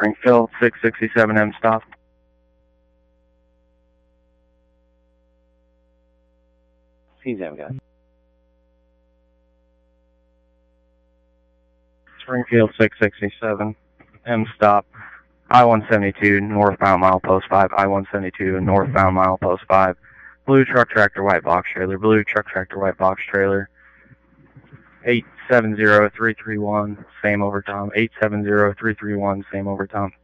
Springfield 667 M stop. CZM guy. Springfield 667 M stop. I-172 northbound milepost 5. I-172 northbound milepost 5. Blue truck tractor white box trailer. Blue truck tractor white box trailer. 870331 same over Tom. 870331 same over Tom.